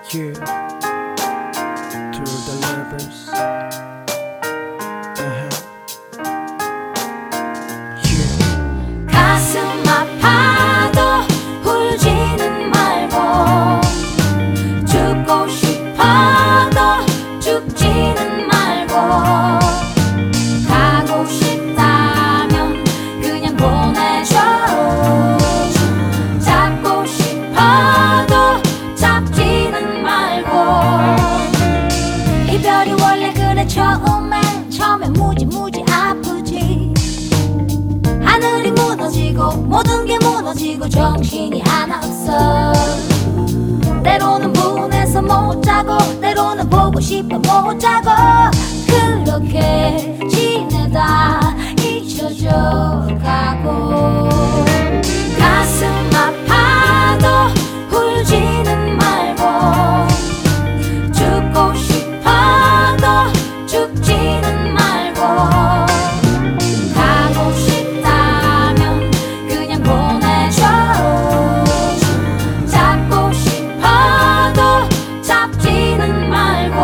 Yeah, to the lovers. Yeah. 가슴 아파도 울지는 말고 죽고 싶어도 죽지는 말고 가고 싶다면 그냥 보내줘 잡고 싶어도 잡지는 말고 이별이 원래 그래 처음엔 무지 아프지 하늘이 무너지고 모든 게 무너지고 정신이 하나 없어 때로는 분해서 못 자고 때로는 보고 싶어 못 자고 그렇게 지내다 잊혀져 가고 가슴 아파도 울지는 말고 죽고 싶어도 죽지는 말고 가고 싶다면 그냥 보내줘 잡고 싶어도 잡지는 말고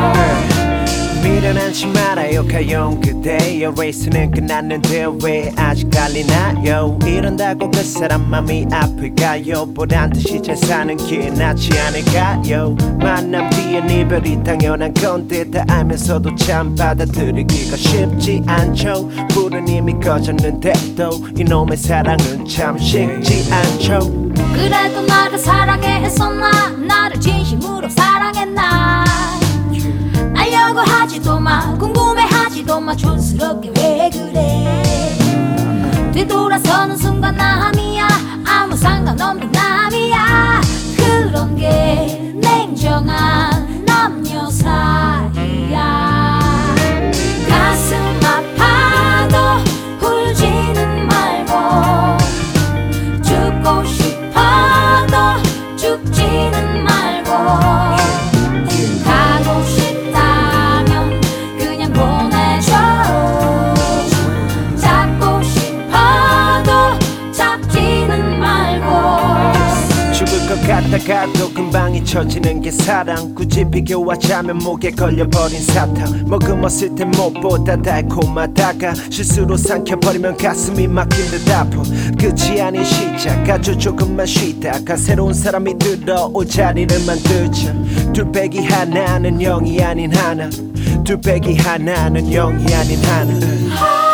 미련하지 말아요 가용 그대여 레이스는 끝났는데 왜 아직 달리나요 이런다고 그 사람 맘이 아플까요 보란 듯이 잘 사는 게 낫지 않을까요 만남 뒤엔 이별이 당연한 건데 다 알면서도 참 받아들이기가 쉽지 않죠 불은 이미 꺼졌는데도 이놈의 사랑은 참 식지 않죠 그래도 나를 사랑해 했었나 나를 진심으로 사랑했나 알려고 하지도 마 궁금해하지도 마 촌스럽게 왜 그래 뒤돌아서는 순간 남이야 아무 상관없는 남이야 그런 게 냉정한 남녀 사이야 가슴 아파도 울지는 말고 죽고 싶어도 죽지는 말고 가고 싶다면 그냥 보내줘 잡고 싶어도 잡지는 말고 죽을 것 같다가도 금방 잊혀지는 게 사랑 굳이 비교하자면 목에 걸려버린 사탕 머금었을 땐 무엇보다 달콤하다가 실수로 삼켜버리면 가슴이 막힌 듯 아파 끝이 아닌 시작 아주 조금만 쉬다가 새로운 사람이 들어올 자리를 만들자 둘 빼기 하나는 0이 아닌 하나 둘 빼기 하나는 0이 아닌 하나